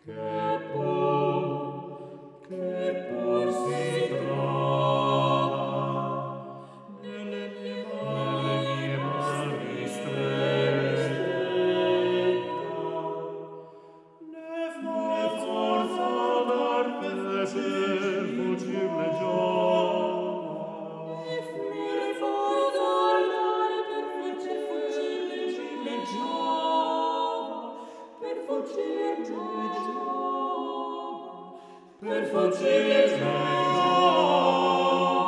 che pur si trova nelle mie mani strette, né forza dar per fuggir le giova, né forza dar per fuggir le giova, per fuggir le giova, per fuggir le giova.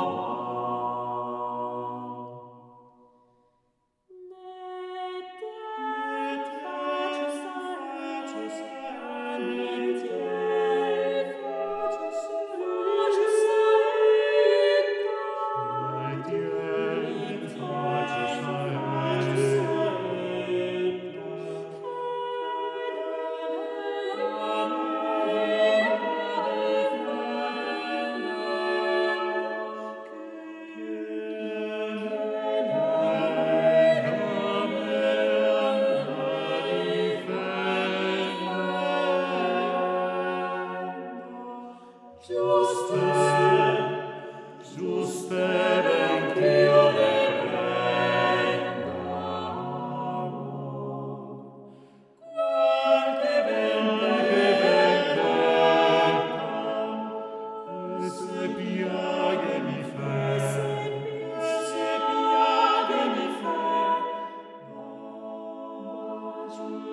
Giuste, giuste bench'io le prenda, qualche vendetta, e se piaghe mi fe, se piaghe mi fe, baci